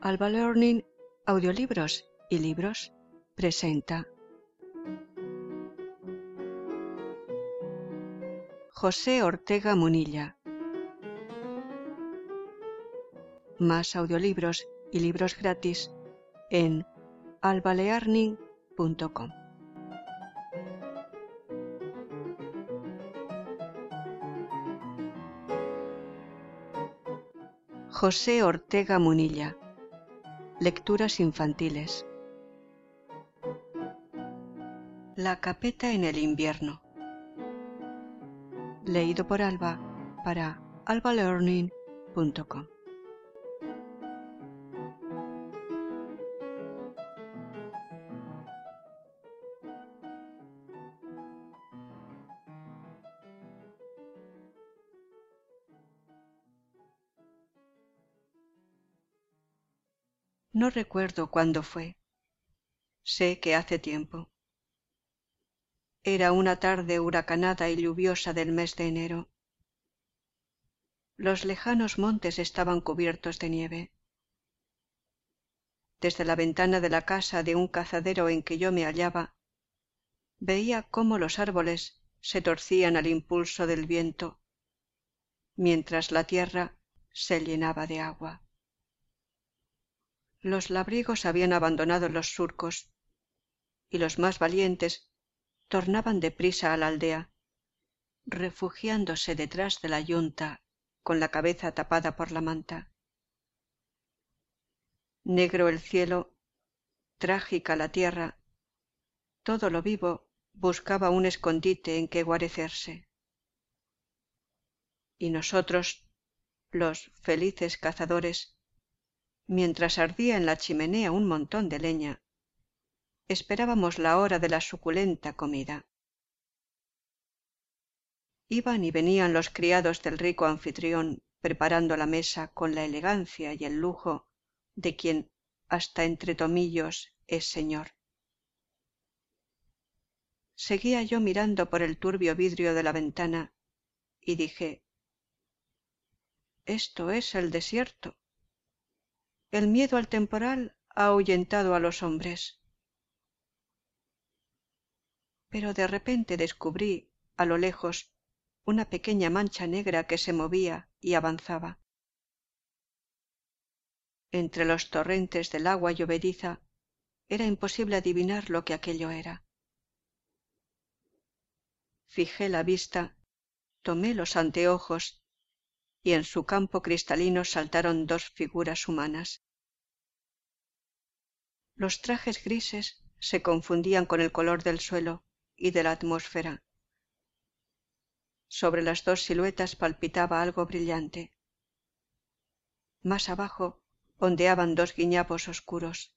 Alba Learning Audiolibros y Libros presenta José Ortega Munilla. Más audiolibros y libros gratis en albalearning.com. José Ortega Munilla. Lecturas infantiles. La capeta en el invierno. Leído por Alba para albalearning.com. No recuerdo cuándo fue. Sé que hace tiempo. Era una tarde huracanada y lluviosa del mes de enero. Los lejanos montes estaban cubiertos de nieve. Desde la ventana de la casa de un cazadero en que yo me hallaba, veía cómo los árboles se torcían al impulso del viento, mientras la tierra se llenaba de agua. Los labriegos habían abandonado los surcos, y los más valientes tornaban deprisa a la aldea, refugiándose detrás de la yunta con la cabeza tapada por la manta. Negro el cielo, trágica la tierra, todo lo vivo buscaba un escondite en que guarecerse. Y nosotros, los felices cazadores, mientras ardía en la chimenea un montón de leña, esperábamos la hora de la suculenta comida. Iban y venían los criados del rico anfitrión preparando la mesa con la elegancia y el lujo de quien hasta entre tomillos es señor. Seguía yo mirando por el turbio vidrio de la ventana y dije: esto es el desierto. El miedo al temporal ha ahuyentado a los hombres. Pero de repente descubrí a lo lejos una pequeña mancha negra que se movía y avanzaba. Entre los torrentes del agua llovediza era imposible adivinar lo que aquello era. Fijé la vista, tomé los anteojos y en su campo cristalino saltaron dos figuras humanas. Los trajes grises se confundían con el color del suelo y de la atmósfera. Sobre las dos siluetas palpitaba algo brillante. Más abajo ondeaban dos guiñapos oscuros.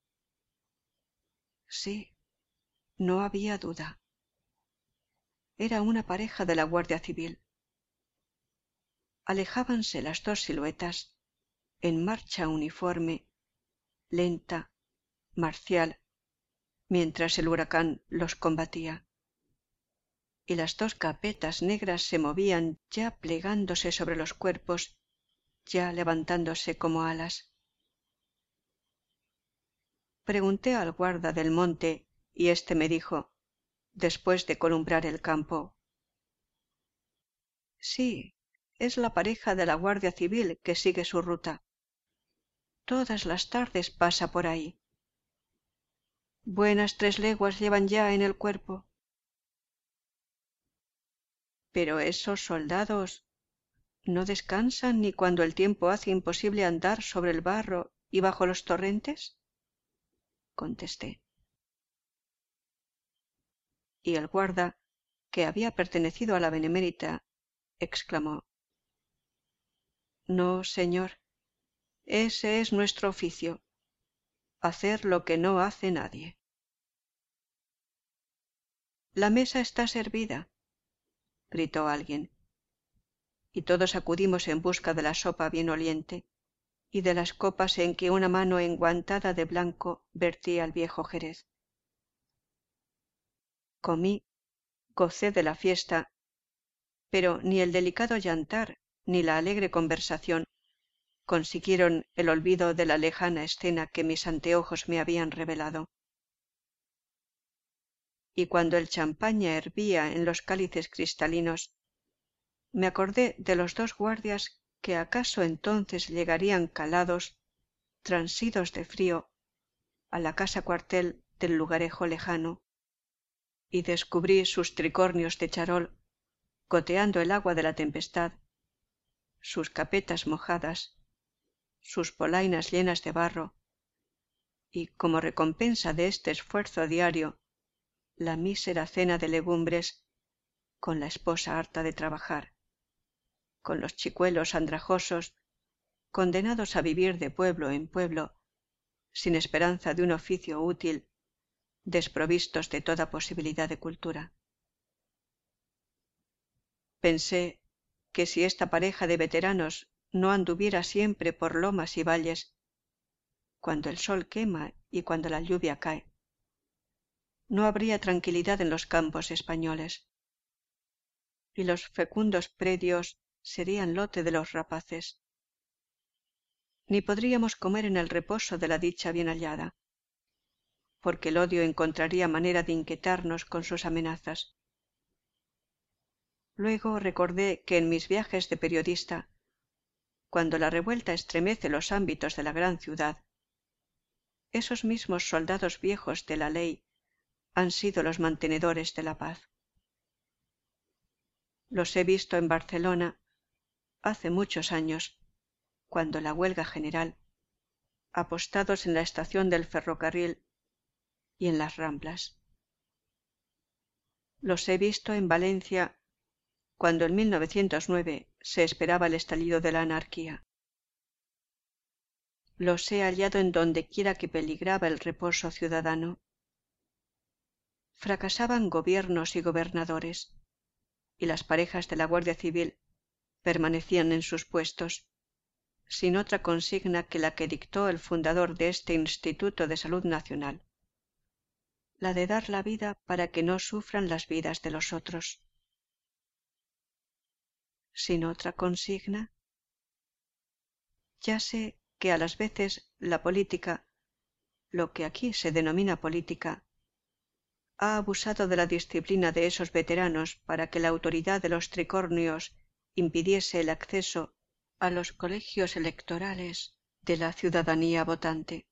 Sí, no había duda. Era una pareja de la Guardia Civil. Alejábanse las dos siluetas, en marcha uniforme, lenta, marcial, mientras el huracán los combatía. Y las dos capetas negras se movían ya plegándose sobre los cuerpos, ya levantándose como alas. Pregunté al guarda del monte y éste me dijo, después de columbrar el campo: sí, es la pareja de la Guardia Civil que sigue su ruta. Todas las tardes pasa por ahí. Buenas 3 leguas llevan ya en el cuerpo. Pero esos soldados ¿no descansan ni cuando el tiempo hace imposible andar sobre el barro y bajo los torrentes? Contesté. Y el guarda, que había pertenecido a la Benemérita, exclamó: no, señor, ese es nuestro oficio, hacer lo que no hace nadie. La mesa está servida, gritó alguien, y todos acudimos en busca de la sopa bien oliente y de las copas en que una mano enguantada de blanco vertía el viejo jerez. Comí, gocé de la fiesta, pero ni el delicado yantar ni la alegre conversación consiguieron el olvido de la lejana escena que mis anteojos me habían revelado. Y cuando el champaña hervía en los cálices cristalinos, me acordé de los dos guardias que acaso entonces llegarían calados, transidos de frío, a la casa cuartel del lugarejo lejano, y descubrí sus tricornios de charol goteando el agua de la tempestad, sus capetas mojadas, sus polainas llenas de barro, y como recompensa de este esfuerzo diario, la mísera cena de legumbres con la esposa harta de trabajar, con los chicuelos andrajosos condenados a vivir de pueblo en pueblo, sin esperanza de un oficio útil, desprovistos de toda posibilidad de cultura. Pensé que si esta pareja de veteranos no anduviera siempre por lomas y valles, cuando el sol quema y cuando la lluvia cae, no habría tranquilidad en los campos españoles, y los fecundos predios serían lote de los rapaces. Ni podríamos comer en el reposo de la dicha bien hallada, porque el odio encontraría manera de inquietarnos con sus amenazas. Luego recordé que en mis viajes de periodista, cuando la revuelta estremece los ámbitos de la gran ciudad, esos mismos soldados viejos de la ley han sido los mantenedores de la paz. Los he visto en Barcelona hace muchos años, cuando la huelga general, apostados en la estación del ferrocarril y en las Ramblas. Los he visto en Valencia cuando en 1909 se esperaba el estallido de la anarquía. Los he hallado en donde quiera que peligraba el reposo ciudadano. Fracasaban gobiernos y gobernadores, y las parejas de la Guardia Civil permanecían en sus puestos, sin otra consigna que la que dictó el fundador de este Instituto de Salud Nacional, la de dar la vida para que no sufran las vidas de los otros. ¿Sin otra consigna? Ya sé que a las veces la política, lo que aquí se denomina política, ha abusado de la disciplina de esos veteranos para que la autoridad de los tricornios impidiese el acceso a los colegios electorales de la ciudadanía votante.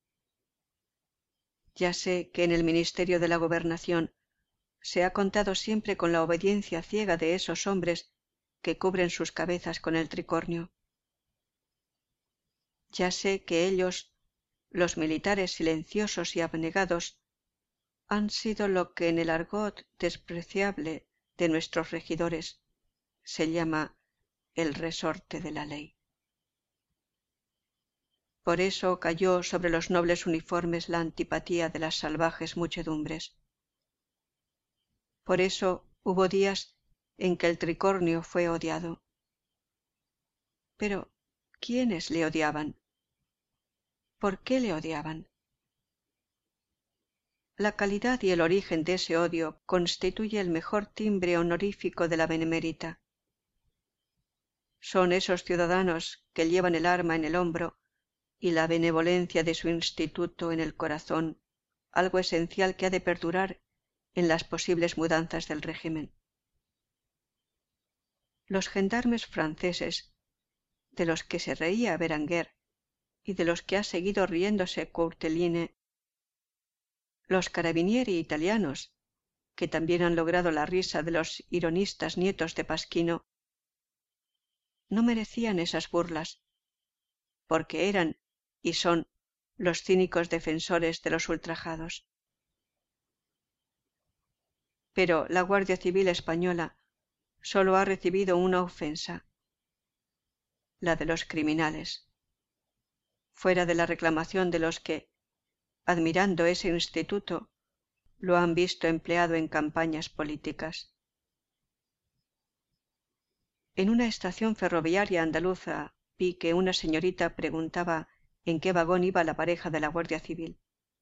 Ya sé que en el Ministerio de la Gobernación se ha contado siempre con la obediencia ciega de esos hombres que cubren sus cabezas con el tricornio. Ya sé que ellos, los militares silenciosos y abnegados, han sido lo que en el argot despreciable de nuestros regidores se llama el resorte de la ley. Por eso cayó sobre los nobles uniformes la antipatía de las salvajes muchedumbres. Por eso hubo días en que el tricornio fue odiado. Pero, ¿quiénes le odiaban? ¿Por qué le odiaban? La calidad y el origen de ese odio constituye el mejor timbre honorífico de la benemérita. Son esos ciudadanos que llevan el arma en el hombro y la benevolencia de su instituto en el corazón, algo esencial que ha de perdurar en las posibles mudanzas del régimen. Los gendarmes franceses, de los que se reía Berenguer y de los que ha seguido riéndose Courteline, los carabinieri italianos, que también han logrado la risa de los ironistas nietos de Pasquino, no merecían esas burlas, porque eran y son los cínicos defensores de los ultrajados. Pero la Guardia Civil española solo ha recibido una ofensa, la de los criminales, fuera de la reclamación de los que, admirando ese instituto, lo han visto empleado en campañas políticas. En una estación ferroviaria andaluza vi que una señorita preguntaba en qué vagón iba la pareja de la Guardia Civil.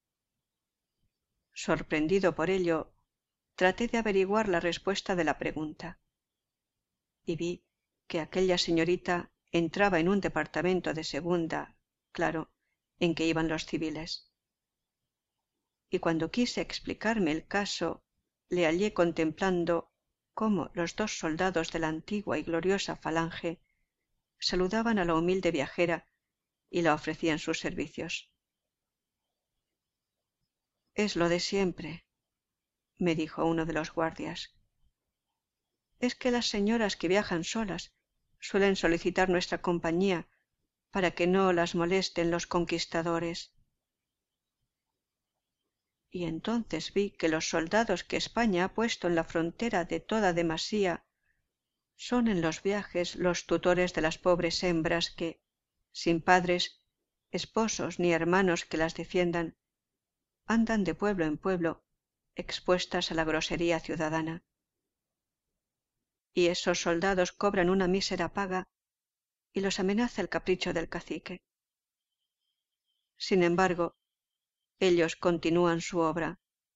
Sorprendido por ello, traté de averiguar la respuesta de la pregunta, y vi que aquella señorita entraba en un departamento de segunda, claro, en que iban los civiles. Y cuando quise explicarme el caso, le hallé contemplando cómo los dos soldados de la antigua y gloriosa falange saludaban a la humilde viajera y la ofrecían sus servicios. «Es lo de siempre», me dijo uno de los guardias. «Es que las señoras que viajan solas suelen solicitar nuestra compañía para que no las molesten los conquistadores». Y entonces vi que los soldados que España ha puesto en la frontera de toda demasía son en los viajes los tutores de las pobres hembras que, sin padres, esposos ni hermanos que las defiendan, andan de pueblo en pueblo expuestas a la grosería ciudadana. Y esos soldados cobran una mísera paga y los amenaza el capricho del cacique. Sin embargo, ellos continúan su obra.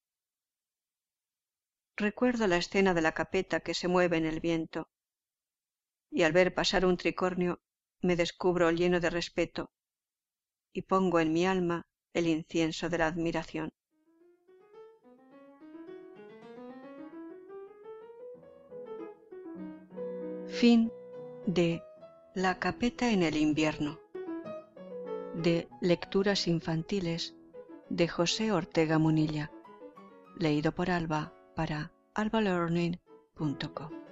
Recuerdo la escena de la capeta que se mueve en el viento, y al ver pasar un tricornio me descubro lleno de respeto y pongo en mi alma el incienso de la admiración. Fin de La capeta en el invierno, de Lecturas Infantiles de José Ortega Munilla, leído por Alba para albalearning.com.